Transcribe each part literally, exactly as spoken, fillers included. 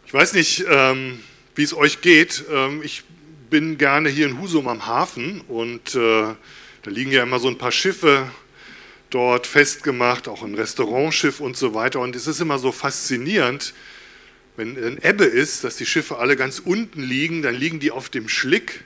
Ich weiß nicht, ähm, wie es euch geht. Ähm, ich bin gerne hier in Husum am Hafen und äh, da liegen ja immer so ein paar Schiffe dort festgemacht, auch ein Restaurantschiff und so weiter. Und es ist immer so faszinierend, wenn eine Ebbe ist, dass die Schiffe alle ganz unten liegen, dann liegen die auf dem Schlick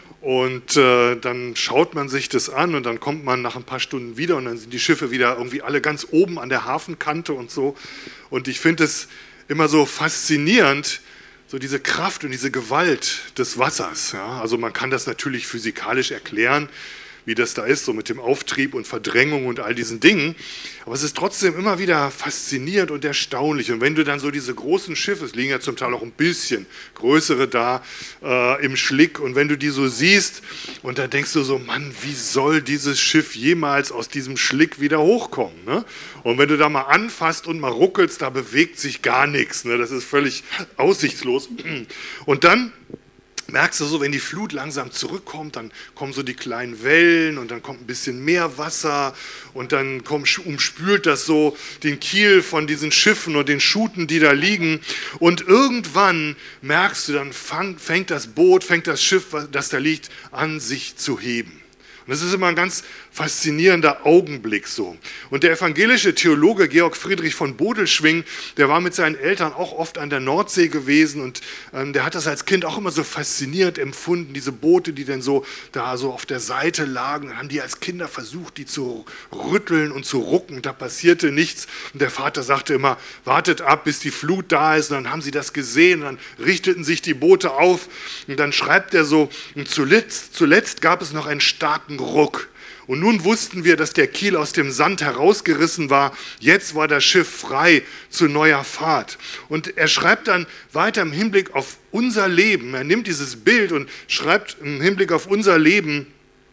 und äh, dann schaut man sich das an und dann kommt man nach ein paar Stunden wieder und dann sind die Schiffe wieder irgendwie alle ganz oben an der Hafenkante und so. Und ich finde es immer so faszinierend, so diese Kraft und diese Gewalt des Wassers. Ja? Also man kann das natürlich physikalisch erklären, wie das da ist, so mit dem Auftrieb und Verdrängung und all diesen Dingen. Aber es ist trotzdem immer wieder faszinierend und erstaunlich. Und wenn du dann so diese großen Schiffe, es liegen ja zum Teil auch ein bisschen größere da äh, im Schlick, und wenn du die so siehst und dann denkst du so, Mann, wie soll dieses Schiff jemals aus diesem Schlick wieder hochkommen? Ne? Und wenn du da mal anfasst und mal ruckelst, da bewegt sich gar nichts. Ne? Das ist völlig aussichtslos. Und dann merkst du so, wenn die Flut langsam zurückkommt, dann kommen so die kleinen Wellen und dann kommt ein bisschen mehr Wasser und dann kommt, umspült das so den Kiel von diesen Schiffen und den Schuten, die da liegen. Und irgendwann merkst du, dann fang, fängt das Boot, fängt das Schiff, das da liegt, an, sich zu heben. Und das ist immer ein ganz faszinierender Augenblick so. Und der evangelische Theologe Georg Friedrich von Bodelschwingh, der war mit seinen Eltern auch oft an der Nordsee gewesen und ähm, der hat das als Kind auch immer so faszinierend empfunden, diese Boote, die dann so da so auf der Seite lagen. Dann haben die als Kinder versucht, die zu rütteln und zu rucken. Da passierte nichts. Und der Vater sagte immer, wartet ab, bis die Flut da ist. Und dann haben sie das gesehen und dann richteten sich die Boote auf. Und dann schreibt er so, und zuletzt, zuletzt gab es noch einen starken Ruck. Und nun wussten wir, dass der Kiel aus dem Sand herausgerissen war. Jetzt war das Schiff frei zu neuer Fahrt. Und er schreibt dann weiter im Hinblick auf unser Leben. Er nimmt dieses Bild und schreibt im Hinblick auf unser Leben,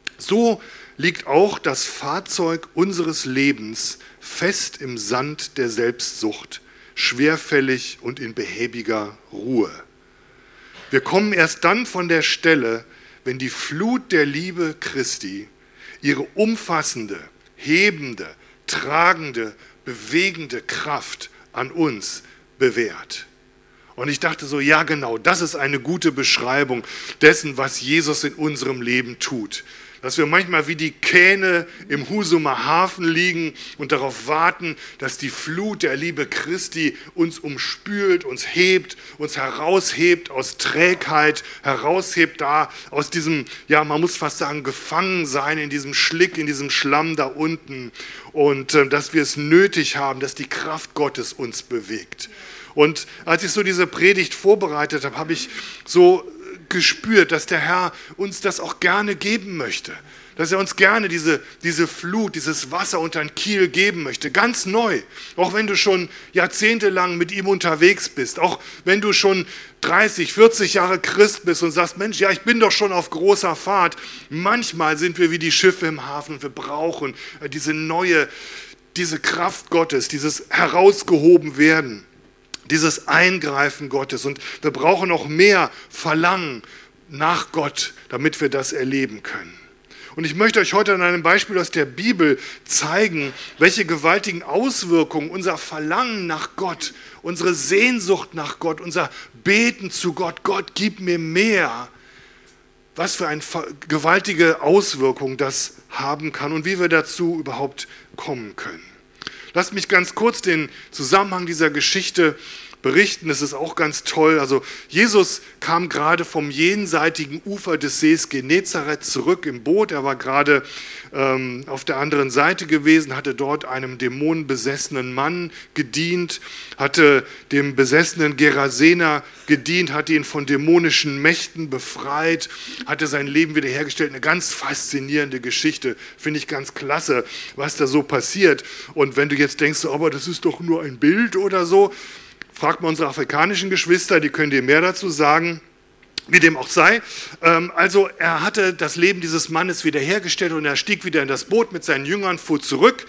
so liegt auch das Fahrzeug unseres Lebens fest im Sand der Selbstsucht, schwerfällig und in behäbiger Ruhe. Wir kommen erst dann von der Stelle, wenn die Flut der Liebe Christi ihre umfassende, hebende, tragende, bewegende Kraft an uns bewährt. Und ich dachte so, ja genau, das ist eine gute Beschreibung dessen, was Jesus in unserem Leben tut. Dass wir manchmal wie die Kähne im Husumer Hafen liegen und darauf warten, dass die Flut der Liebe Christi uns umspült, uns hebt, uns heraushebt aus Trägheit, heraushebt da aus diesem, ja man muss fast sagen, Gefangensein in diesem Schlick, in diesem Schlamm da unten. Und äh, dass wir es nötig haben, dass die Kraft Gottes uns bewegt. Und als ich so diese Predigt vorbereitet habe, habe ich so gespürt, dass der Herr uns das auch gerne geben möchte. Dass er uns gerne diese, diese Flut, dieses Wasser unter den Kiel geben möchte. Ganz neu. Auch wenn du schon jahrzehntelang mit ihm unterwegs bist. Auch wenn du schon dreißig, vierzig Jahre Christ bist und sagst, Mensch, ja, ich bin doch schon auf großer Fahrt. Manchmal sind wir wie die Schiffe im Hafen und wir brauchen diese neue, diese Kraft Gottes, dieses herausgehoben werden. Dieses Eingreifen Gottes. Und wir brauchen noch mehr Verlangen nach Gott, damit wir das erleben können. Und ich möchte euch heute an einem Beispiel aus der Bibel zeigen, welche gewaltigen Auswirkungen unser Verlangen nach Gott, unsere Sehnsucht nach Gott, unser Beten zu Gott, Gott, gib mir mehr, was für eine gewaltige Auswirkung das haben kann und wie wir dazu überhaupt kommen können. Lasst mich ganz kurz den Zusammenhang dieser Geschichte berichten. Das ist auch ganz toll. Also Jesus kam gerade vom jenseitigen Ufer des Sees Genezareth zurück im Boot. Er war gerade ähm, auf der anderen Seite gewesen, hatte dort einem dämonenbesessenen Mann gedient, hatte dem besessenen Gerasener gedient, hatte ihn von dämonischen Mächten befreit, hatte sein Leben wiederhergestellt. Eine ganz faszinierende Geschichte, finde ich ganz klasse, was da so passiert. Und wenn du jetzt denkst, aber das ist doch nur ein Bild oder so, fragt mal unsere afrikanischen Geschwister, die können dir mehr dazu sagen, wie dem auch sei. Also er hatte das Leben dieses Mannes wiederhergestellt und er stieg wieder in das Boot mit seinen Jüngern, fuhr zurück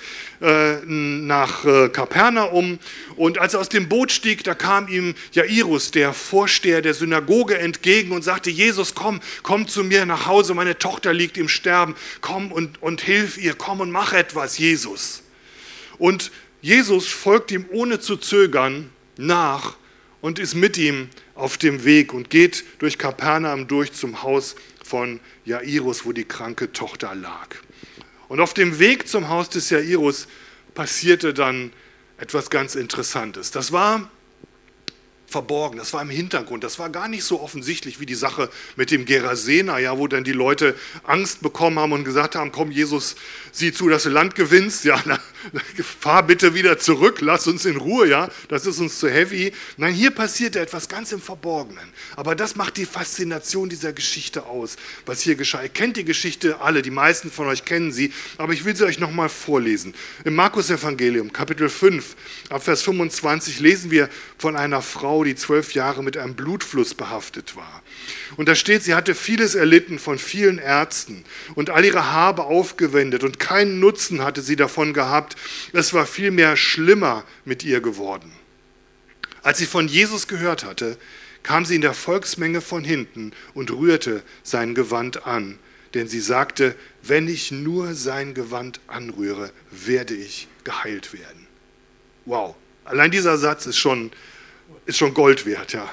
nach Kapernaum. Und als er aus dem Boot stieg, da kam ihm Jairus, der Vorsteher der Synagoge, entgegen und sagte, Jesus, komm, komm zu mir nach Hause, meine Tochter liegt im Sterben, komm und, und hilf ihr, komm und mach etwas, Jesus. Und Jesus folgt ihm ohne zu zögern nach und ist mit ihm auf dem Weg und geht durch Kapernaum durch zum Haus von Jairus, wo die kranke Tochter lag. Und auf dem Weg zum Haus des Jairus passierte dann etwas ganz Interessantes. Das war verborgen, das war im Hintergrund, das war gar nicht so offensichtlich wie die Sache mit dem Gerasener, ja, wo dann die Leute Angst bekommen haben und gesagt haben, komm Jesus, sieh zu, dass du Land gewinnst, ja, na, fahr bitte wieder zurück, lass uns in Ruhe, ja, das ist uns zu heavy. Nein, hier passierte etwas ganz im Verborgenen, aber das macht die Faszination dieser Geschichte aus, was hier geschah. Ihr kennt die Geschichte alle, die meisten von euch kennen sie, aber ich will sie euch nochmal vorlesen. Im Markus-Evangelium, Kapitel fünf, ab Vers fünfundzwanzig, lesen wir von einer Frau, die zwölf Jahre mit einem Blutfluss behaftet war. Und da steht, sie hatte vieles erlitten von vielen Ärzten und all ihre Habe aufgewendet und keinen Nutzen hatte sie davon gehabt. Es war vielmehr schlimmer mit ihr geworden. Als sie von Jesus gehört hatte, kam sie in der Volksmenge von hinten und rührte sein Gewand an. Denn sie sagte, wenn ich nur sein Gewand anrühre, werde ich geheilt werden. Wow, allein dieser Satz ist schon ist schon Gold wert, ja.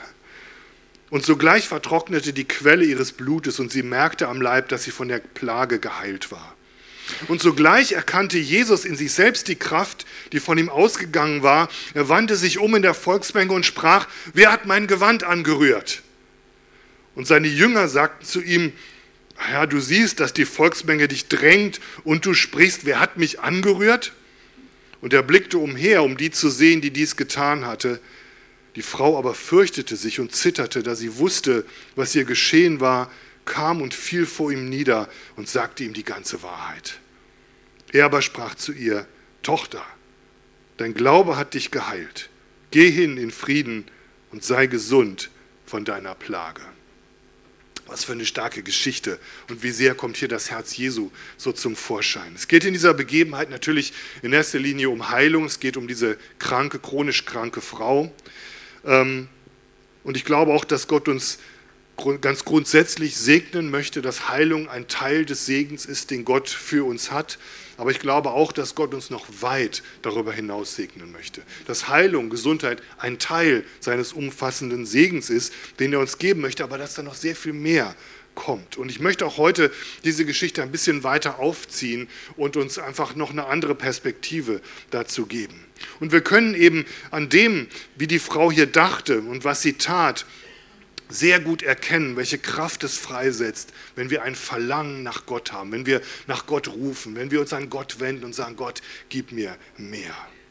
Und sogleich vertrocknete die Quelle ihres Blutes und sie merkte am Leib, dass sie von der Plage geheilt war. Und sogleich erkannte Jesus in sich selbst die Kraft, die von ihm ausgegangen war. Er wandte sich um in der Volksmenge und sprach, wer hat mein Gewand angerührt? Und seine Jünger sagten zu ihm, ja, du siehst, dass die Volksmenge dich drängt und du sprichst, wer hat mich angerührt? Und er blickte umher, um die zu sehen, die dies getan hatte. Die Frau aber fürchtete sich und zitterte, da sie wusste, was ihr geschehen war, kam und fiel vor ihm nieder und sagte ihm die ganze Wahrheit. Er aber sprach zu ihr, Tochter, dein Glaube hat dich geheilt. Geh hin in Frieden und sei gesund von deiner Plage. Was für eine starke Geschichte und wie sehr kommt hier das Herz Jesu so zum Vorschein. Es geht in dieser Begebenheit natürlich in erster Linie um Heilung, es geht um diese kranke, chronisch kranke Frau. Und ich glaube auch, dass Gott uns ganz grundsätzlich segnen möchte, dass Heilung ein Teil des Segens ist, den Gott für uns hat. Aber ich glaube auch, dass Gott uns noch weit darüber hinaus segnen möchte. Dass Heilung, Gesundheit ein Teil seines umfassenden Segens ist, den er uns geben möchte, aber dass da noch sehr viel mehr kommt. Und ich möchte auch heute diese Geschichte ein bisschen weiter aufziehen und uns einfach noch eine andere Perspektive dazu geben. Und wir können eben an dem, wie die Frau hier dachte und was sie tat, sehr gut erkennen, welche Kraft es freisetzt, wenn wir ein Verlangen nach Gott haben, wenn wir nach Gott rufen, wenn wir uns an Gott wenden und sagen, Gott, gib mir mehr.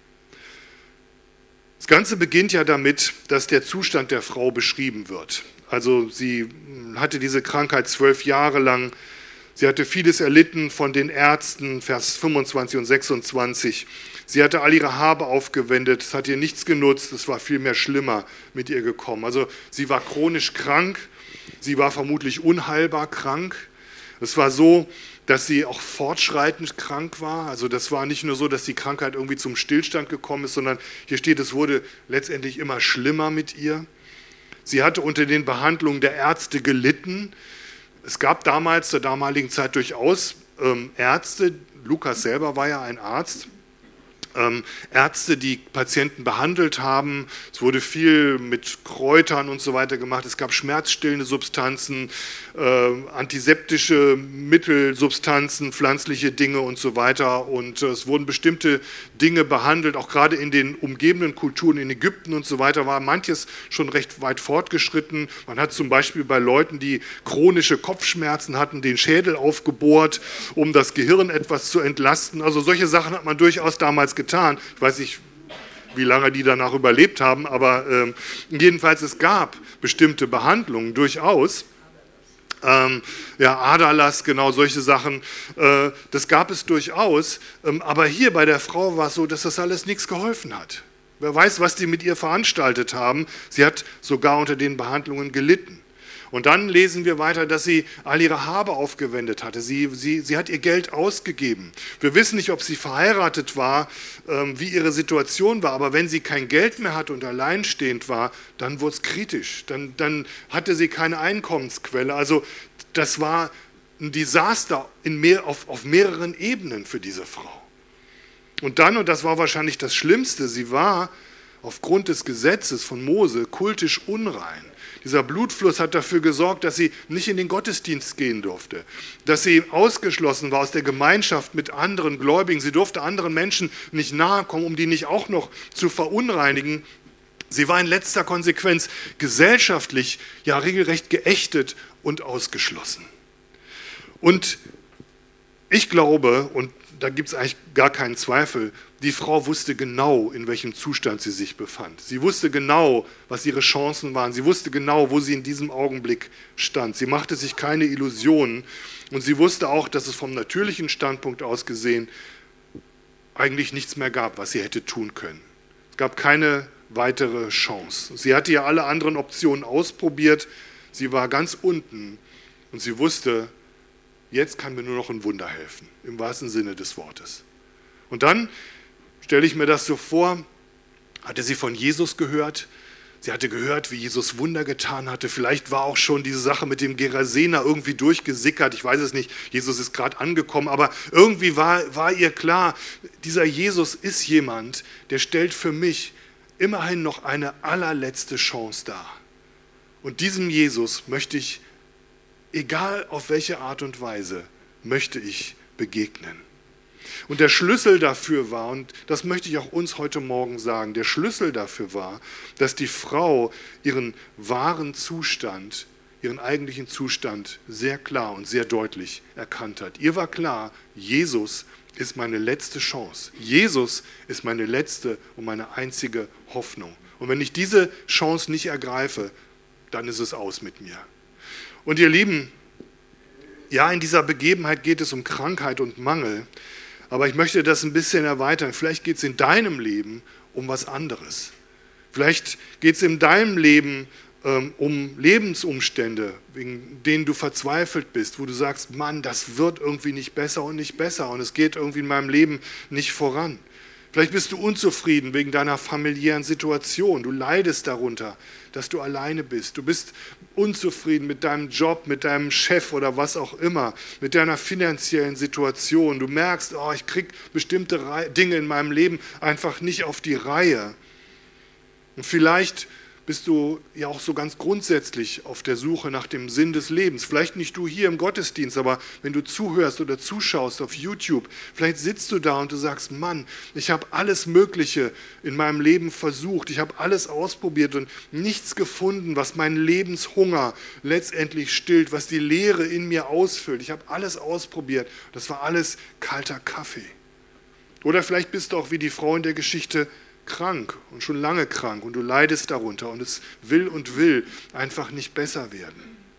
Das Ganze beginnt ja damit, dass der Zustand der Frau beschrieben wird. Also sie hatte diese Krankheit zwölf Jahre lang. Sie hatte vieles erlitten von den Ärzten, Vers fünfundzwanzig und sechsundzwanzig. Sie hatte all ihre Habe aufgewendet, es hat ihr nichts genutzt, es war viel mehr schlimmer mit ihr gekommen. Also sie war chronisch krank, sie war vermutlich unheilbar krank. Es war so, dass sie auch fortschreitend krank war. Also das war nicht nur so, dass die Krankheit irgendwie zum Stillstand gekommen ist, sondern hier steht, es wurde letztendlich immer schlimmer mit ihr. Sie hatte unter den Behandlungen der Ärzte gelitten. Es gab damals, zur damaligen Zeit durchaus ähm, Ärzte, Lukas selber war ja ein Arzt, ähm, Ärzte, die Patienten behandelt haben. Es wurde viel mit Kräutern und so weiter gemacht. Es gab schmerzstillende Substanzen, äh, antiseptische Mittel, Substanzen, pflanzliche Dinge und so weiter. Und äh, es wurden bestimmte Dinge behandelt, auch gerade in den umgebenden Kulturen in Ägypten und so weiter war manches schon recht weit fortgeschritten. Man hat zum Beispiel bei Leuten, die chronische Kopfschmerzen hatten, den Schädel aufgebohrt, um das Gehirn etwas zu entlasten. Also solche Sachen hat man durchaus damals getan. Ich weiß nicht, wie lange die danach überlebt haben, aber äh, jedenfalls es gab bestimmte Behandlungen durchaus. Ähm, ja, Aderlass, genau solche Sachen, äh, das gab es durchaus. Ähm, aber hier bei der Frau war es so, dass das alles nichts geholfen hat. Wer weiß, was die mit ihr veranstaltet haben. Sie hat sogar unter den Behandlungen gelitten. Und dann lesen wir weiter, dass sie all ihre Habe aufgewendet hatte. Sie, sie, sie hat ihr Geld ausgegeben. Wir wissen nicht, ob sie verheiratet war, ähm, wie ihre Situation war. Aber wenn sie kein Geld mehr hatte und alleinstehend war, dann wurde es kritisch. Dann, dann hatte sie keine Einkommensquelle. Also das war ein Desaster in mehr, auf, auf mehreren Ebenen für diese Frau. Und dann, und das war wahrscheinlich das Schlimmste, sie war aufgrund des Gesetzes von Mose kultisch unrein. Dieser Blutfluss hat dafür gesorgt, dass sie nicht in den Gottesdienst gehen durfte, dass sie ausgeschlossen war aus der Gemeinschaft mit anderen Gläubigen. Sie durfte anderen Menschen nicht nahe kommen, um die nicht auch noch zu verunreinigen. Sie war in letzter Konsequenz gesellschaftlich ja regelrecht geächtet und ausgeschlossen. Und ich glaube, und da gibt es eigentlich gar keinen Zweifel, die Frau wusste genau, in welchem Zustand sie sich befand. Sie wusste genau, was ihre Chancen waren. Sie wusste genau, wo sie in diesem Augenblick stand. Sie machte sich keine Illusionen und sie wusste auch, dass es vom natürlichen Standpunkt aus gesehen eigentlich nichts mehr gab, was sie hätte tun können. Es gab keine weitere Chance. Sie hatte ja alle anderen Optionen ausprobiert. Sie war ganz unten und sie wusste, jetzt kann mir nur noch ein Wunder helfen, im wahrsten Sinne des Wortes. Und dann stelle ich mir das so vor, hatte sie von Jesus gehört, sie hatte gehört, wie Jesus Wunder getan hatte, vielleicht war auch schon diese Sache mit dem Gerasener irgendwie durchgesickert, ich weiß es nicht, Jesus ist gerade angekommen, aber irgendwie war, war ihr klar, dieser Jesus ist jemand, der stellt für mich immerhin noch eine allerletzte Chance dar. Und diesem Jesus möchte ich, egal auf welche Art und Weise, möchte ich begegnen. Und der Schlüssel dafür war, und das möchte ich auch uns heute Morgen sagen, der Schlüssel dafür war, dass die Frau ihren wahren Zustand, ihren eigentlichen Zustand sehr klar und sehr deutlich erkannt hat. Ihr war klar, Jesus ist meine letzte Chance. Jesus ist meine letzte und meine einzige Hoffnung. Und wenn ich diese Chance nicht ergreife, dann ist es aus mit mir. Und ihr Lieben, ja, in dieser Begebenheit geht es um Krankheit und Mangel, aber ich möchte das ein bisschen erweitern. Vielleicht geht es in deinem Leben um was anderes. Vielleicht geht es in deinem Leben ähm, um Lebensumstände, wegen denen du verzweifelt bist, wo du sagst, Mann, das wird irgendwie nicht besser und nicht besser und es geht irgendwie in meinem Leben nicht voran. Vielleicht bist du unzufrieden wegen deiner familiären Situation. Du leidest darunter, dass du alleine bist. Du bist unzufrieden mit deinem Job, mit deinem Chef oder was auch immer, mit deiner finanziellen Situation. Du merkst, oh, ich kriege bestimmte Dinge in meinem Leben einfach nicht auf die Reihe. Und vielleicht bist du ja auch so ganz grundsätzlich auf der Suche nach dem Sinn des Lebens. Vielleicht nicht du hier im Gottesdienst, aber wenn du zuhörst oder zuschaust auf YouTube, vielleicht sitzt du da und du sagst, Mann, ich habe alles Mögliche in meinem Leben versucht, ich habe alles ausprobiert und nichts gefunden, was meinen Lebenshunger letztendlich stillt, was die Leere in mir ausfüllt. Ich habe alles ausprobiert, das war alles kalter Kaffee. Oder vielleicht bist du auch wie die Frau in der Geschichte krank und schon lange krank und du leidest darunter und es will und will einfach nicht besser werden.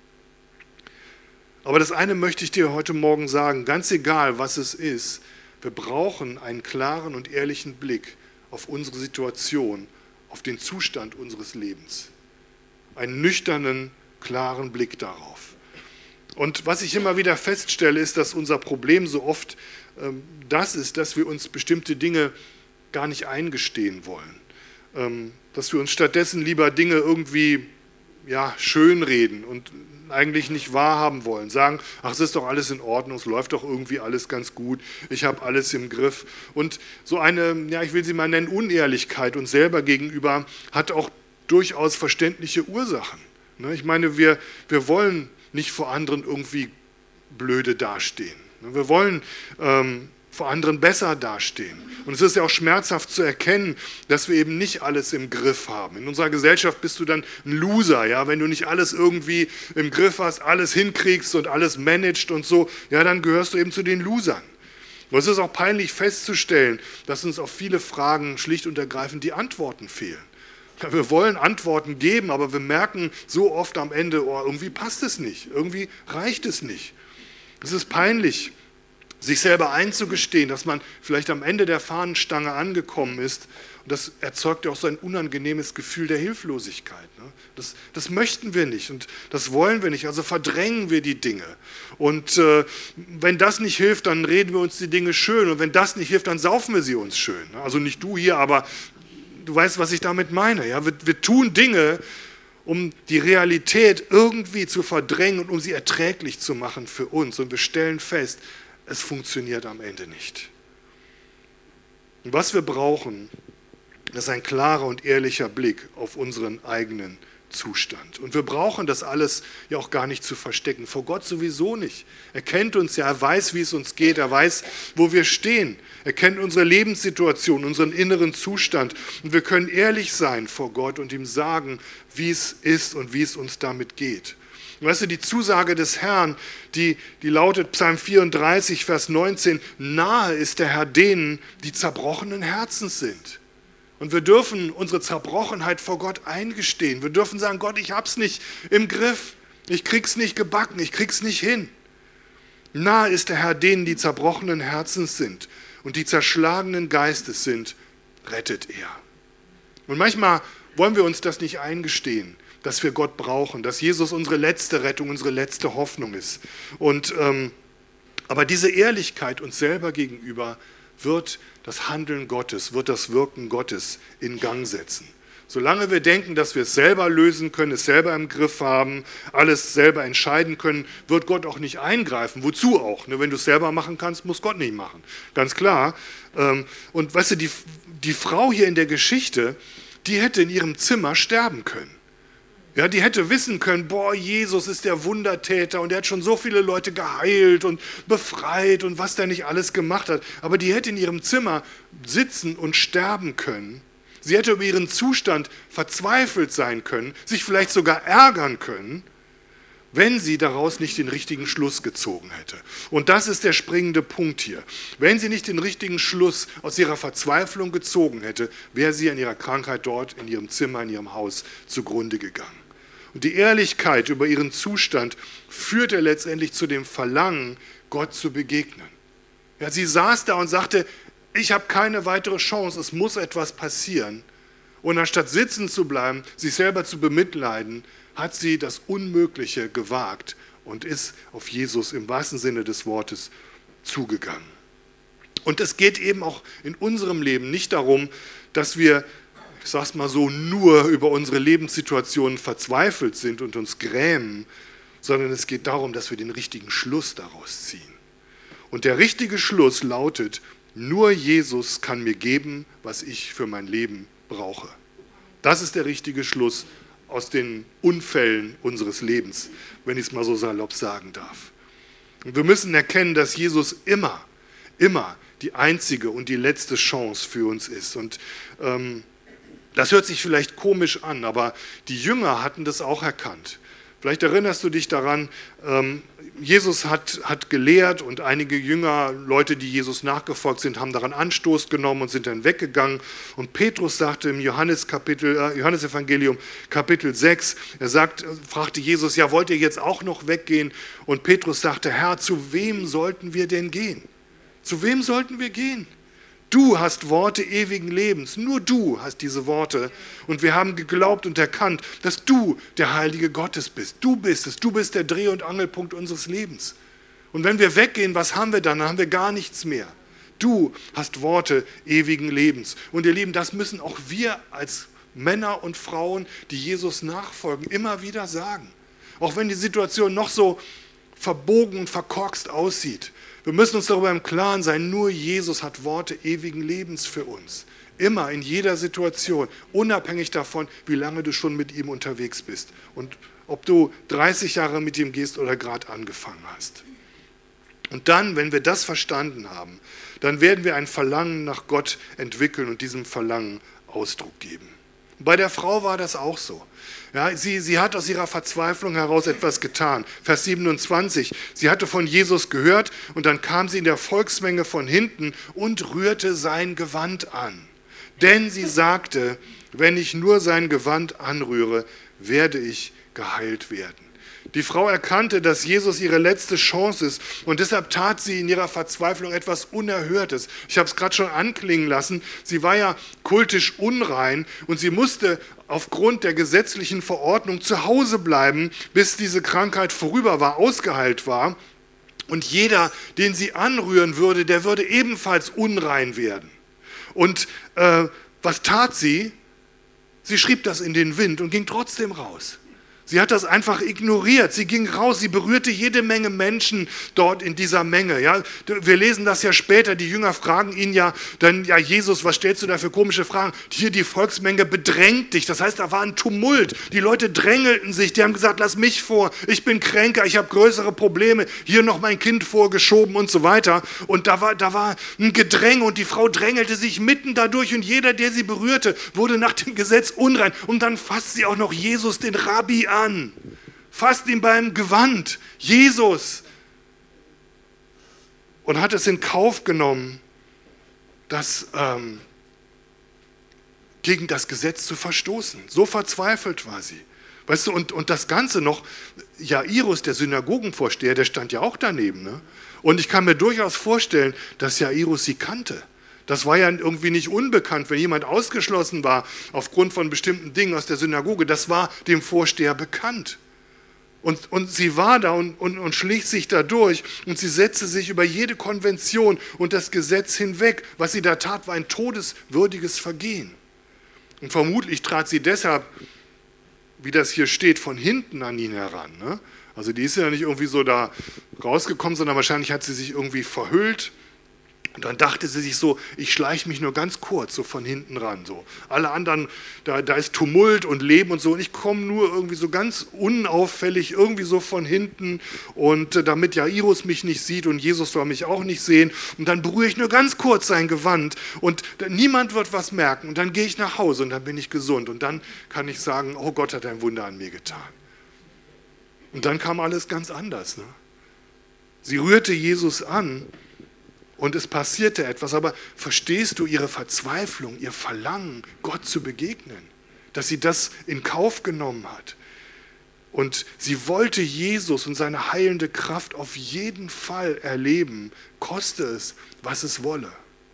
Aber das eine möchte ich dir heute Morgen sagen, ganz egal was es ist, wir brauchen einen klaren und ehrlichen Blick auf unsere Situation, auf den Zustand unseres Lebens. Einen nüchternen, klaren Blick darauf. Und was ich immer wieder feststelle, ist, dass unser Problem so oft ähm, das ist, dass wir uns bestimmte Dinge gar nicht eingestehen wollen. Ähm, dass wir uns stattdessen lieber Dinge irgendwie ja, schönreden und eigentlich nicht wahrhaben wollen. Sagen, ach, es ist doch alles in Ordnung, es läuft doch irgendwie alles ganz gut, ich habe alles im Griff. Und so eine, ja, ich will sie mal nennen, Unehrlichkeit uns selber gegenüber hat auch durchaus verständliche Ursachen. Ne? Ich meine, wir, wir wollen nicht vor anderen irgendwie blöde dastehen. Wir wollen ähm, vor anderen besser dastehen. Und es ist ja auch schmerzhaft zu erkennen, dass wir eben nicht alles im Griff haben. In unserer Gesellschaft bist du dann ein Loser, ja, wenn du nicht alles irgendwie im Griff hast, alles hinkriegst und alles managst und so, ja, dann gehörst du eben zu den Losern. Und es ist auch peinlich festzustellen, dass uns auf viele Fragen schlicht und ergreifend die Antworten fehlen. Ja, wir wollen Antworten geben, aber wir merken so oft am Ende, oh, irgendwie passt es nicht, irgendwie reicht es nicht. Es ist peinlich, sich selber einzugestehen, dass man vielleicht am Ende der Fahnenstange angekommen ist. Und das erzeugt ja auch so ein unangenehmes Gefühl der Hilflosigkeit. Ne? Das, das möchten wir nicht und das wollen wir nicht. Also verdrängen wir die Dinge. Und äh, wenn das nicht hilft, dann reden wir uns die Dinge schön. Und wenn das nicht hilft, dann saufen wir sie uns schön. Ne? Also nicht du hier, aber du weißt, was ich damit meine. Ja? Wir, wir tun Dinge, um die Realität irgendwie zu verdrängen und um sie erträglich zu machen für uns. Und wir stellen fest, es funktioniert am Ende nicht. Und was wir brauchen, Das ist ein klarer und ehrlicher Blick auf unseren eigenen Zustand. Und wir brauchen das alles ja auch gar nicht zu verstecken. Vor Gott sowieso nicht. Er kennt uns ja, er weiß, wie es uns geht, er weiß, wo wir stehen. Er kennt unsere Lebenssituation, unseren inneren Zustand. Und wir können ehrlich sein vor Gott und ihm sagen, wie es ist und wie es uns damit geht. Und weißt du, die Zusage des Herrn, die, die lautet Psalm vierunddreißig, Vers neunzehn, nahe ist der Herr denen, die zerbrochenen Herzens sind. Und wir dürfen unsere Zerbrochenheit vor Gott eingestehen. Wir dürfen sagen, Gott, ich hab's nicht im Griff. Ich krieg's nicht gebacken, ich krieg's nicht hin. Nahe ist der Herr denen, die zerbrochenen Herzens sind und die zerschlagenen Geistes sind, rettet er. Und manchmal wollen wir uns das nicht eingestehen, dass wir Gott brauchen, dass Jesus unsere letzte Rettung, unsere letzte Hoffnung ist. Und, ähm, aber diese Ehrlichkeit uns selber gegenüber wird das Handeln Gottes, wird das Wirken Gottes in Gang setzen. Solange wir denken, dass wir es selber lösen können, es selber im Griff haben, alles selber entscheiden können, wird Gott auch nicht eingreifen. Wozu auch? Wenn du es selber machen kannst, muss Gott nicht machen. Ganz klar. Und weißt du, die, die Frau hier in der Geschichte, die hätte in ihrem Zimmer sterben können. Ja, die hätte wissen können, boah, Jesus ist der Wundertäter und er hat schon so viele Leute geheilt und befreit und was der nicht alles gemacht hat. Aber die hätte in ihrem Zimmer sitzen und sterben können. Sie hätte über ihren Zustand verzweifelt sein können, sich vielleicht sogar ärgern können, wenn sie daraus nicht den richtigen Schluss gezogen hätte. Und das ist der springende Punkt hier. Wenn sie nicht den richtigen Schluss aus ihrer Verzweiflung gezogen hätte, wäre sie an ihrer Krankheit dort in ihrem Zimmer, in ihrem Haus zugrunde gegangen. Und die Ehrlichkeit über ihren Zustand führte letztendlich zu dem Verlangen, Gott zu begegnen. Ja, sie saß da und sagte, ich habe keine weitere Chance, es muss etwas passieren. Und anstatt sitzen zu bleiben, sich selber zu bemitleiden, hat sie das Unmögliche gewagt und ist auf Jesus im wahrsten Sinne des Wortes zugegangen. Und es geht eben auch in unserem Leben nicht darum, dass wir, ich sage es mal so, nur über unsere Lebenssituationen verzweifelt sind und uns grämen, sondern es geht darum, dass wir den richtigen Schluss daraus ziehen. Und der richtige Schluss lautet, nur Jesus kann mir geben, was ich für mein Leben brauche. Das ist der richtige Schluss aus den Unfällen unseres Lebens, wenn ich es mal so salopp sagen darf. Und wir müssen erkennen, dass Jesus immer, immer die einzige und die letzte Chance für uns ist. Und ähm, das hört sich vielleicht komisch an, aber die Jünger hatten das auch erkannt. Vielleicht erinnerst du dich daran, ähm, Jesus hat, hat gelehrt und einige Jünger, Leute, die Jesus nachgefolgt sind, haben daran Anstoß genommen und sind dann weggegangen. Und Petrus sagte im Johannes Kapitel, äh, Johannesevangelium Kapitel sechs, er sagt, fragte Jesus, ja, wollt ihr jetzt auch noch weggehen? Und Petrus sagte, Herr, zu wem sollten wir denn gehen? Zu wem sollten wir gehen? Du hast Worte ewigen Lebens, nur du hast diese Worte. Und wir haben geglaubt und erkannt, dass du der Heilige Gottes bist. Du bist es, du bist der Dreh- und Angelpunkt unseres Lebens. Und wenn wir weggehen, was haben wir dann? Dann haben wir gar nichts mehr. Du hast Worte ewigen Lebens. Und ihr Lieben, das müssen auch wir als Männer und Frauen, die Jesus nachfolgen, immer wieder sagen. Auch wenn die Situation noch so verbogen und verkorkst aussieht. Wir müssen uns darüber im Klaren sein, nur Jesus hat Worte ewigen Lebens für uns. Immer, in jeder Situation, unabhängig davon, wie lange du schon mit ihm unterwegs bist und ob du dreißig Jahre mit ihm gehst oder gerade angefangen hast. Und dann, wenn wir das verstanden haben, dann werden wir ein Verlangen nach Gott entwickeln und diesem Verlangen Ausdruck geben. Bei der Frau war das auch so. Ja, sie, sie hat aus ihrer Verzweiflung heraus etwas getan. Vers siebenundzwanzig, sie hatte von Jesus gehört und dann kam sie in der Volksmenge von hinten und rührte sein Gewand an. Denn sie sagte, wenn ich nur sein Gewand anrühre, werde ich geheilt werden. Die Frau erkannte, dass Jesus ihre letzte Chance ist und deshalb tat sie in ihrer Verzweiflung etwas Unerhörtes. Ich habe es gerade schon anklingen lassen, sie war ja kultisch unrein und sie musste aufgrund der gesetzlichen Verordnung zu Hause bleiben, bis diese Krankheit vorüber war, ausgeheilt war. Und jeder, den sie anrühren würde, der würde ebenfalls unrein werden. Und äh, was tat sie? Sie schrieb das in den Wind und ging trotzdem raus. Sie hat das einfach ignoriert. Sie ging raus, sie berührte jede Menge Menschen dort in dieser Menge. Ja, wir lesen das ja später, die Jünger fragen ihn ja, dann, ja Jesus, was stellst du da für komische Fragen? Hier die Volksmenge bedrängt dich. Das heißt, da war ein Tumult. Die Leute drängelten sich, die haben gesagt, lass mich vor, ich bin kränker, ich habe größere Probleme, hier noch mein Kind vorgeschoben und so weiter. Und da war, da war ein Gedränge und die Frau drängelte sich mitten dadurch und jeder, der sie berührte, wurde nach dem Gesetz unrein. Und dann fasst sie auch noch Jesus, den Rabbi, an. an, fasst ihn beim Gewand, Jesus, und hat es in Kauf genommen, das ähm, gegen das Gesetz zu verstoßen. So verzweifelt war sie. Weißt du, und, und das Ganze noch, Jairus, der Synagogenvorsteher, der stand ja auch daneben. Ne? Und ich kann mir durchaus vorstellen, dass Jairus sie kannte. Das war ja irgendwie nicht unbekannt, wenn jemand ausgeschlossen war aufgrund von bestimmten Dingen aus der Synagoge. Das war dem Vorsteher bekannt. Und, und sie war da und, und, und schlich sich da durch und sie setzte sich über jede Konvention und das Gesetz hinweg. Was sie da tat, war ein todeswürdiges Vergehen. Und vermutlich trat sie deshalb, wie das hier steht, von hinten an ihn heran. Ne? Also die ist ja nicht irgendwie so da rausgekommen, sondern wahrscheinlich hat sie sich irgendwie verhüllt. Und dann dachte sie sich so, ich schleiche mich nur ganz kurz so von hinten ran. So. Alle anderen, da, da ist Tumult und Leben und so. Und ich komme nur irgendwie so ganz unauffällig irgendwie so von hinten. Und äh, damit Jairus mich nicht sieht und Jesus soll mich auch nicht sehen. Und dann berühre ich nur ganz kurz sein Gewand. Und da, niemand wird was merken. Und dann gehe ich nach Hause und dann bin ich gesund. Und dann kann ich sagen, oh Gott hat ein Wunder an mir getan. Und dann kam alles ganz anders. Ne? Sie rührte Jesus an. Und es passierte etwas, aber verstehst du ihre Verzweiflung, ihr Verlangen, Gott zu begegnen, dass sie das in Kauf genommen hat? Und sie wollte Jesus und seine heilende Kraft auf jeden Fall erleben, koste es, was es wolle.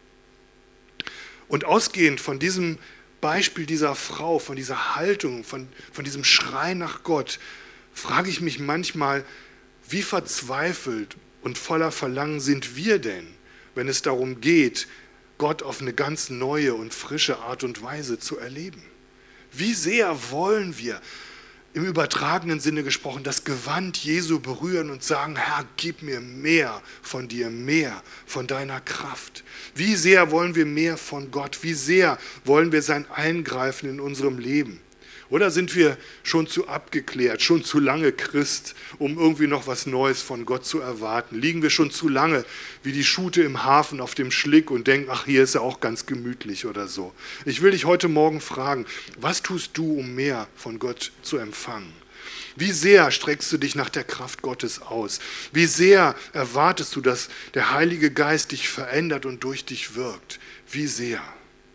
Und ausgehend von diesem Beispiel dieser Frau, von dieser Haltung, von, von diesem Schrei nach Gott, frage ich mich manchmal, wie verzweifelt und voller Verlangen sind wir denn, wenn es darum geht, Gott auf eine ganz neue und frische Art und Weise zu erleben. Wie sehr wollen wir, im übertragenen Sinne gesprochen, das Gewand Jesu berühren und sagen, Herr, gib mir mehr von dir, mehr von deiner Kraft. Wie sehr wollen wir mehr von Gott? Wie sehr wollen wir sein Eingreifen in unserem Leben? Oder sind wir schon zu abgeklärt, schon zu lange Christ, um irgendwie noch was Neues von Gott zu erwarten? Liegen wir schon zu lange wie die Schute im Hafen auf dem Schlick und denken, ach, hier ist ja auch ganz gemütlich oder so. Ich will dich heute Morgen fragen, was tust du, um mehr von Gott zu empfangen? Wie sehr streckst du dich nach der Kraft Gottes aus? Wie sehr erwartest du, dass der Heilige Geist dich verändert und durch dich wirkt? Wie sehr?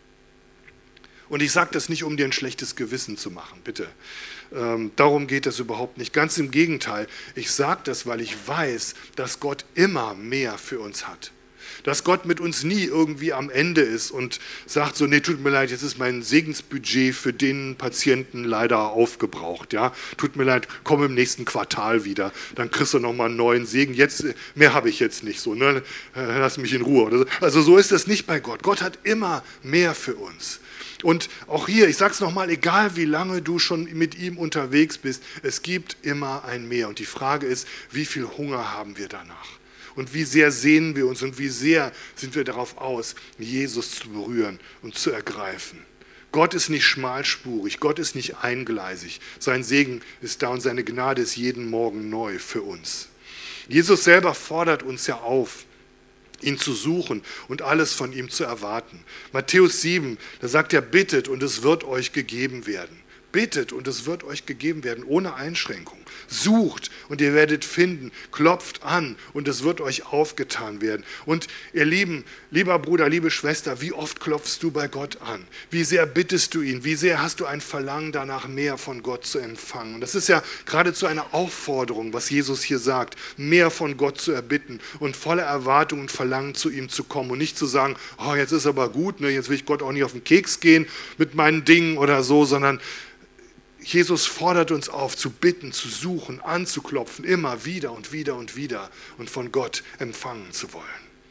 Und ich sage das nicht, um dir ein schlechtes Gewissen zu machen, bitte. Ähm, darum geht es überhaupt nicht. Ganz im Gegenteil. Ich sage das, weil ich weiß, dass Gott immer mehr für uns hat. Dass Gott mit uns nie irgendwie am Ende ist und sagt so, nee, tut mir leid, jetzt ist mein Segensbudget für den Patienten leider aufgebraucht. Ja? Tut mir leid, komm im nächsten Quartal wieder, dann kriegst du nochmal einen neuen Segen. Jetzt, mehr habe ich jetzt nicht so, ne? Lass mich in Ruhe. Oder so. Also so ist das nicht bei Gott. Gott hat immer mehr für uns. Und auch hier, ich sage es nochmal, egal wie lange du schon mit ihm unterwegs bist, es gibt immer ein Mehr. Und die Frage ist, wie viel Hunger haben wir danach? Und wie sehr sehnen wir uns und wie sehr sind wir darauf aus, Jesus zu berühren und zu ergreifen. Gott ist nicht schmalspurig, Gott ist nicht eingleisig. Sein Segen ist da und seine Gnade ist jeden Morgen neu für uns. Jesus selber fordert uns ja auf, ihn zu suchen und alles von ihm zu erwarten. Matthäus sieben, da sagt er, bittet und es wird euch gegeben werden. Bittet und es wird euch gegeben werden, ohne Einschränkung. Sucht und ihr werdet finden. Klopft an und es wird euch aufgetan werden. Und ihr Lieben, lieber Bruder, liebe Schwester, wie oft klopfst du bei Gott an? Wie sehr bittest du ihn? Wie sehr hast du ein Verlangen danach, mehr von Gott zu empfangen? Und das ist ja geradezu eine Aufforderung, was Jesus hier sagt, mehr von Gott zu erbitten und voller Erwartung und Verlangen zu ihm zu kommen und nicht zu sagen, oh, jetzt ist aber gut, ne, jetzt will ich Gott auch nicht auf den Keks gehen mit meinen Dingen oder so, sondern Jesus fordert uns auf, zu bitten, zu suchen, anzuklopfen, immer wieder und wieder und wieder und von Gott empfangen zu wollen.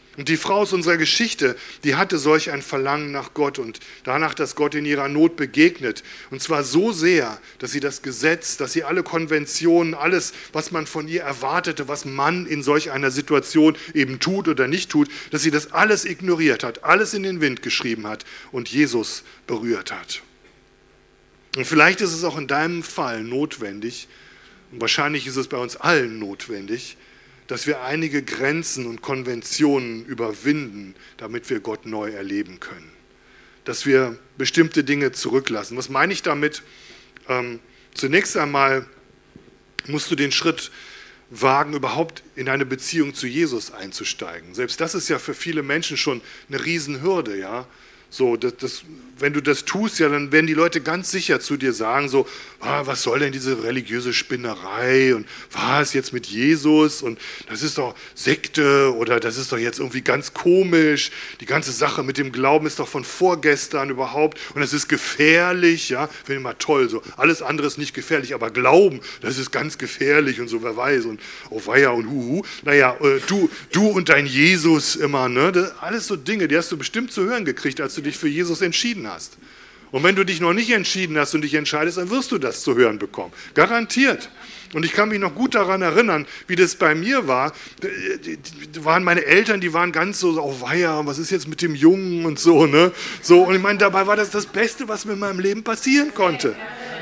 Und die Frau aus unserer Geschichte, die hatte solch ein Verlangen nach Gott und danach, dass Gott in ihrer Not begegnet. Und zwar so sehr, dass sie das Gesetz, dass sie alle Konventionen, alles, was man von ihr erwartete, was man in solch einer Situation eben tut oder nicht tut, dass sie das alles ignoriert hat, alles in den Wind geschrieben hat und Jesus berührt hat. Und vielleicht ist es auch in deinem Fall notwendig, und wahrscheinlich ist es bei uns allen notwendig, dass wir einige Grenzen und Konventionen überwinden, damit wir Gott neu erleben können. Dass wir bestimmte Dinge zurücklassen. Was meine ich damit? Ähm, zunächst einmal musst du den Schritt wagen, überhaupt in eine Beziehung zu Jesus einzusteigen. Selbst das ist ja für viele Menschen schon eine Riesenhürde, ja. So, das, das, wenn du das tust, ja, dann werden die Leute ganz sicher zu dir sagen, so, ah, was soll denn diese religiöse Spinnerei und was jetzt mit Jesus und das ist doch Sekte oder das ist doch jetzt irgendwie ganz komisch, die ganze Sache mit dem Glauben ist doch von vorgestern überhaupt und es ist gefährlich, ja, finde ich mal toll, so, alles andere ist nicht gefährlich, aber Glauben, das ist ganz gefährlich und so, wer weiß und oh weia und huhu, naja, äh, du, du und dein Jesus immer, ne, das, alles so Dinge, die hast du bestimmt zu hören gekriegt, als du dich für Jesus entschieden hast. Und wenn du dich noch nicht entschieden hast und dich entscheidest, dann wirst du das zu hören bekommen. Garantiert. Und ich kann mich noch gut daran erinnern, wie das bei mir war. Da waren meine Eltern, die waren ganz so, oh weia, was ist jetzt mit dem Jungen und so, ne? So, und ich meine, dabei war das das Beste, was mir in meinem Leben passieren konnte.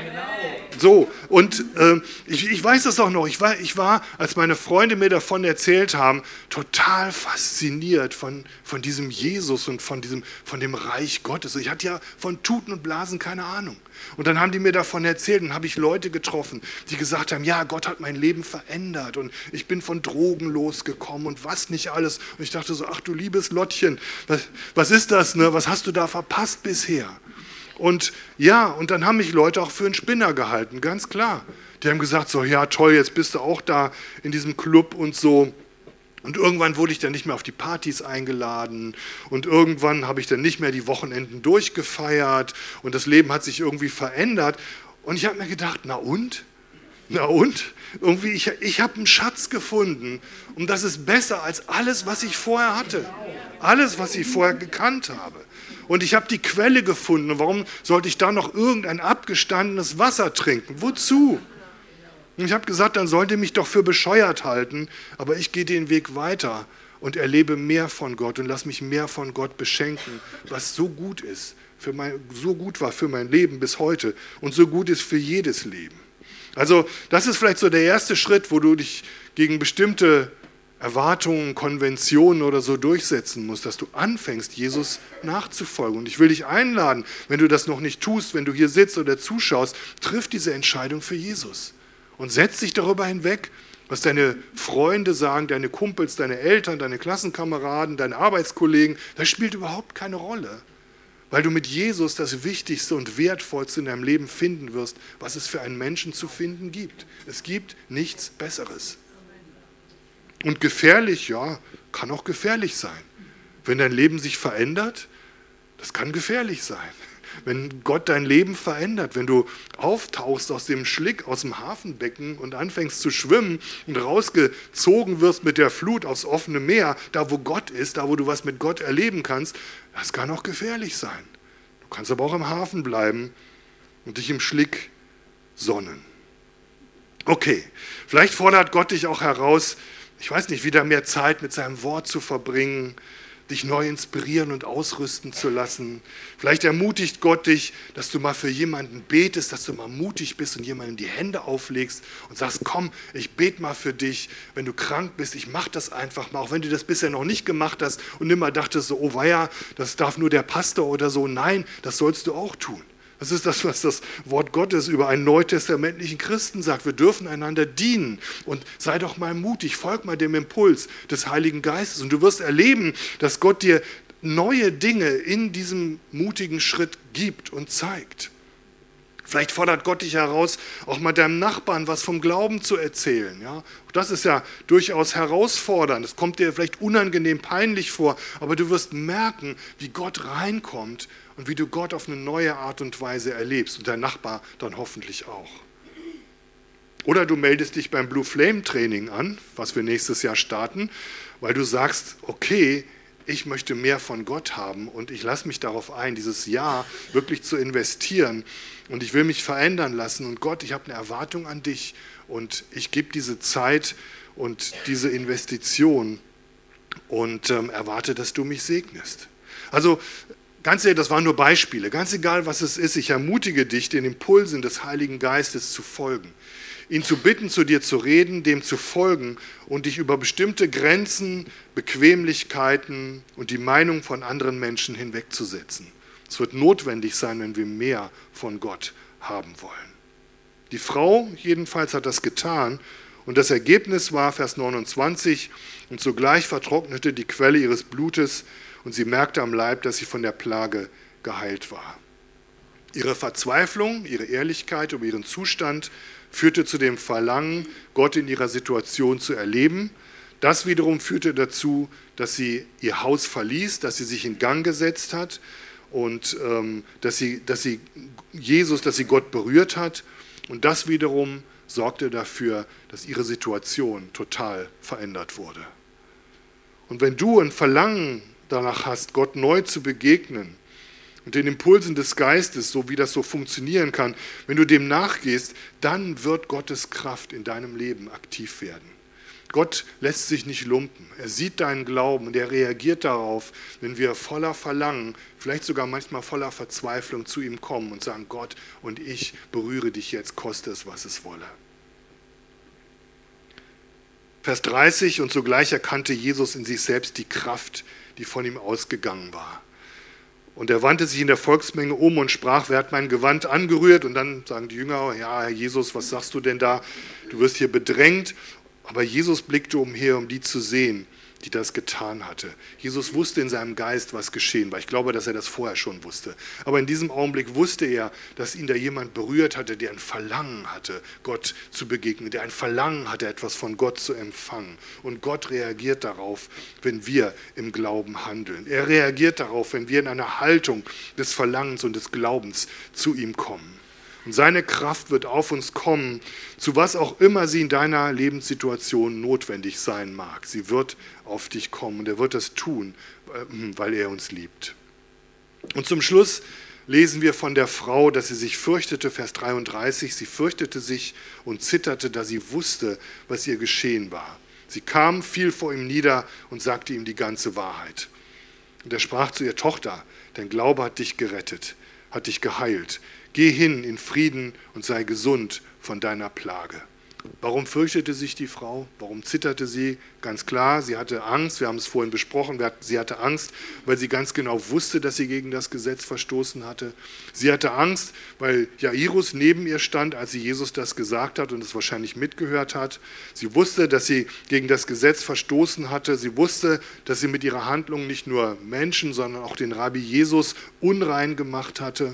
So, und äh, ich, ich weiß das auch noch, ich war, ich war, als meine Freunde mir davon erzählt haben, total fasziniert von, von diesem Jesus und von, diesem, von dem Reich Gottes. Ich hatte ja von Tuten und Blasen keine Ahnung. Und dann haben die mir davon erzählt und habe ich Leute getroffen, die gesagt haben, ja, Gott hat mein Leben verändert und ich bin von Drogen losgekommen und was nicht alles. Und ich dachte so, ach du liebes Lottchen, was, was ist das, ne? Was hast du da verpasst bisher? Und ja, und dann haben mich Leute auch für einen Spinner gehalten, ganz klar. Die haben gesagt, so ja toll, jetzt bist du auch da in diesem Club und so. Und irgendwann wurde ich dann nicht mehr auf die Partys eingeladen und irgendwann habe ich dann nicht mehr die Wochenenden durchgefeiert und das Leben hat sich irgendwie verändert. Und ich habe mir gedacht, na und? Na und? Irgendwie, ich, ich habe einen Schatz gefunden und das ist besser als alles, was ich vorher hatte. Alles, was ich vorher gekannt habe. Und ich habe die Quelle gefunden. Und warum sollte ich da noch irgendein abgestandenes Wasser trinken? Wozu? Und ich habe gesagt, dann sollt ihr mich doch für bescheuert halten, aber ich gehe den Weg weiter und erlebe mehr von Gott und lass mich mehr von Gott beschenken, was so gut ist, für mein, so gut war für mein Leben bis heute und so gut ist für jedes Leben. Also das ist vielleicht so der erste Schritt, wo du dich gegen bestimmte Erwartungen, Konventionen oder so durchsetzen musst, dass du anfängst, Jesus nachzufolgen. Und ich will dich einladen, wenn du das noch nicht tust, wenn du hier sitzt oder zuschaust, triff diese Entscheidung für Jesus. Und setz dich darüber hinweg, was deine Freunde sagen, deine Kumpels, deine Eltern, deine Klassenkameraden, deine Arbeitskollegen, das spielt überhaupt keine Rolle. Weil du mit Jesus das Wichtigste und Wertvollste in deinem Leben finden wirst, was es für einen Menschen zu finden gibt. Es gibt nichts Besseres. Und gefährlich, ja, kann auch gefährlich sein. Wenn dein Leben sich verändert, das kann gefährlich sein. Wenn Gott dein Leben verändert, wenn du auftauchst aus dem Schlick, aus dem Hafenbecken und anfängst zu schwimmen und rausgezogen wirst mit der Flut aufs offene Meer, da wo Gott ist, da wo du was mit Gott erleben kannst, das kann auch gefährlich sein. Du kannst aber auch im Hafen bleiben und dich im Schlick sonnen. Okay, vielleicht fordert Gott dich auch heraus, ich weiß nicht, wieder mehr Zeit mit seinem Wort zu verbringen, dich neu inspirieren und ausrüsten zu lassen. Vielleicht ermutigt Gott dich, dass du mal für jemanden betest, dass du mal mutig bist und jemandem die Hände auflegst und sagst, komm, ich bete mal für dich. Wenn du krank bist, ich mach das einfach mal, auch wenn du das bisher noch nicht gemacht hast und immer dachtest, so, oh weia, das darf nur der Pastor oder so. Nein, das sollst du auch tun. Das ist das, was das Wort Gottes über einen neutestamentlichen Christen sagt. Wir dürfen einander dienen und sei doch mal mutig, folg mal dem Impuls des Heiligen Geistes und du wirst erleben, dass Gott dir neue Dinge in diesem mutigen Schritt gibt und zeigt. Vielleicht fordert Gott dich heraus, auch mal deinem Nachbarn was vom Glauben zu erzählen. Ja? Das ist ja durchaus herausfordernd. Es kommt dir vielleicht unangenehm peinlich vor, aber du wirst merken, wie Gott reinkommt und wie du Gott auf eine neue Art und Weise erlebst und dein Nachbar dann hoffentlich auch. Oder du meldest dich beim Blue Flame Training an, was wir nächstes Jahr starten, weil du sagst, okay, ich möchte mehr von Gott haben und ich lasse mich darauf ein, dieses Jahr wirklich zu investieren und ich will mich verändern lassen und Gott, ich habe eine Erwartung an dich und ich gebe diese Zeit und diese Investition und ähm, erwarte, dass du mich segnest. Also ganz ehrlich, das waren nur Beispiele, ganz egal was es ist, ich ermutige dich, den Impulsen des Heiligen Geistes zu folgen. Ihn zu bitten, zu dir zu reden, dem zu folgen und dich über bestimmte Grenzen, Bequemlichkeiten und die Meinung von anderen Menschen hinwegzusetzen. Es wird notwendig sein, wenn wir mehr von Gott haben wollen. Die Frau jedenfalls hat das getan und das Ergebnis war, Vers neunundzwanzig, und sogleich vertrocknete die Quelle ihres Blutes und sie merkte am Leib, dass sie von der Plage geheilt war. Ihre Verzweiflung, ihre Ehrlichkeit über ihren Zustand führte zu dem Verlangen, Gott in ihrer Situation zu erleben. Das wiederum führte dazu, dass sie ihr Haus verließ, dass sie sich in Gang gesetzt hat und ähm, dass sie, dass sie Jesus, dass sie Gott berührt hat. Und das wiederum sorgte dafür, dass ihre Situation total verändert wurde. Und wenn du ein Verlangen danach hast, Gott neu zu begegnen, und den Impulsen des Geistes, so wie das so funktionieren kann, wenn du dem nachgehst, dann wird Gottes Kraft in deinem Leben aktiv werden. Gott lässt sich nicht lumpen. Er sieht deinen Glauben und er reagiert darauf, wenn wir voller Verlangen, vielleicht sogar manchmal voller Verzweiflung zu ihm kommen und sagen, Gott, und ich berühre dich jetzt, koste es, was es wolle. Vers dreißig, und sogleich erkannte Jesus in sich selbst die Kraft, die von ihm ausgegangen war. Und er wandte sich in der Volksmenge um und sprach, wer hat mein Gewand angerührt? Und dann sagen die Jünger, ja, Herr Jesus, was sagst du denn da? Du wirst hier bedrängt. Aber Jesus blickte umher, um die zu sehen, die das getan hatte. Jesus wusste in seinem Geist, was geschehen war. Ich glaube, dass er das vorher schon wusste. Aber in diesem Augenblick wusste er, dass ihn da jemand berührt hatte, der ein Verlangen hatte, Gott zu begegnen, der ein Verlangen hatte, etwas von Gott zu empfangen. Und Gott reagiert darauf, wenn wir im Glauben handeln. Er reagiert darauf, wenn wir in einer Haltung des Verlangens und des Glaubens zu ihm kommen. Und seine Kraft wird auf uns kommen, zu was auch immer sie in deiner Lebenssituation notwendig sein mag. Sie wird auf dich kommen und er wird das tun, weil er uns liebt. Und zum Schluss lesen wir von der Frau, dass sie sich fürchtete, Vers dreiunddreißig, sie fürchtete sich und zitterte, da sie wusste, was ihr geschehen war. Sie kam, fiel vor ihm nieder und sagte ihm die ganze Wahrheit. Und er sprach zu ihr, Tochter, dein Glaube hat dich gerettet, hat dich geheilt. Geh hin in Frieden und sei gesund von deiner Plage. Warum fürchtete sich die Frau? Warum zitterte sie? Ganz klar, sie hatte Angst, wir haben es vorhin besprochen, sie hatte Angst, weil sie ganz genau wusste, dass sie gegen das Gesetz verstoßen hatte. Sie hatte Angst, weil Jairus neben ihr stand, als sie Jesus das gesagt hat und es wahrscheinlich mitgehört hat. Sie wusste, dass sie gegen das Gesetz verstoßen hatte. Sie wusste, dass sie mit ihrer Handlung nicht nur Menschen, sondern auch den Rabbi Jesus unrein gemacht hatte.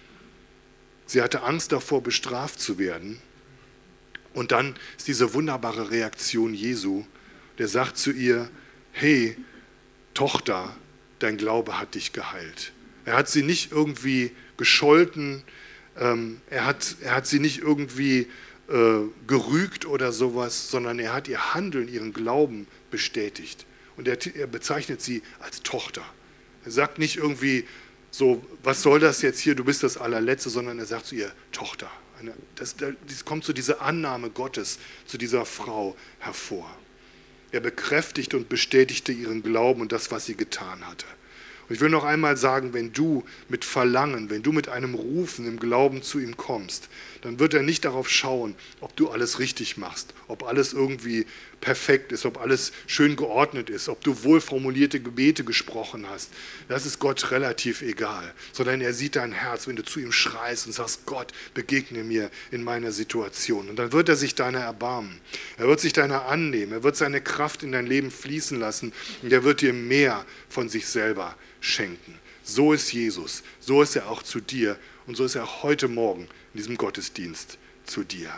Sie hatte Angst davor, bestraft zu werden. Und dann ist diese wunderbare Reaktion Jesu, der sagt zu ihr, hey, Tochter, dein Glaube hat dich geheilt. Er hat sie nicht irgendwie gescholten, ähm, er, hat, er hat sie nicht irgendwie äh, gerügt oder sowas, sondern er hat ihr Handeln, ihren Glauben bestätigt. Und er, er bezeichnet sie als Tochter. Er sagt nicht irgendwie, so, was soll das jetzt hier, du bist das Allerletzte, sondern er sagt zu ihr, Tochter. Eine, das, das kommt zu dieser Annahme Gottes, zu dieser Frau hervor. Er bekräftigt und bestätigte ihren Glauben und das, was sie getan hatte. Und ich will noch einmal sagen, wenn du mit Verlangen, wenn du mit einem Rufen im Glauben zu ihm kommst, dann wird er nicht darauf schauen, ob du alles richtig machst, ob alles irgendwie perfekt ist, ob alles schön geordnet ist, ob du wohlformulierte Gebete gesprochen hast. Das ist Gott relativ egal, sondern er sieht dein Herz, wenn du zu ihm schreist und sagst, Gott, begegne mir in meiner Situation. Und dann wird er sich deiner erbarmen. Er wird sich deiner annehmen. Er wird seine Kraft in dein Leben fließen lassen und er wird dir mehr von sich selber schenken. So ist Jesus, so ist er auch zu dir und so ist er auch heute Morgen in diesem Gottesdienst zu dir.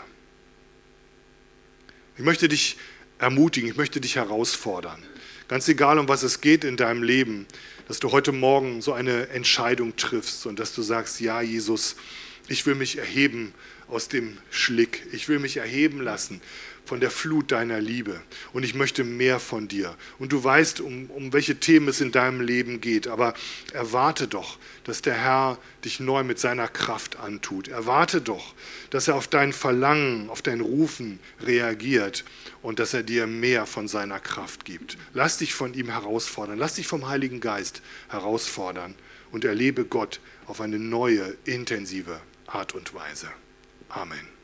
Ich möchte dich ermutigen, ich möchte dich herausfordern, ganz egal um was es geht in deinem Leben, dass du heute Morgen so eine Entscheidung triffst und dass du sagst, ja Jesus, ich will mich erheben aus dem Schlick. Ich will mich erheben lassen von der Flut deiner Liebe. Und ich möchte mehr von dir. Und du weißt, um, um welche Themen es in deinem Leben geht. Aber erwarte doch, dass der Herr dich neu mit seiner Kraft antut. Erwarte doch, dass er auf dein Verlangen, auf dein Rufen reagiert und dass er dir mehr von seiner Kraft gibt. Lass dich von ihm herausfordern. Lass dich vom Heiligen Geist herausfordern und erlebe Gott auf eine neue, intensive Art und Weise. Amen.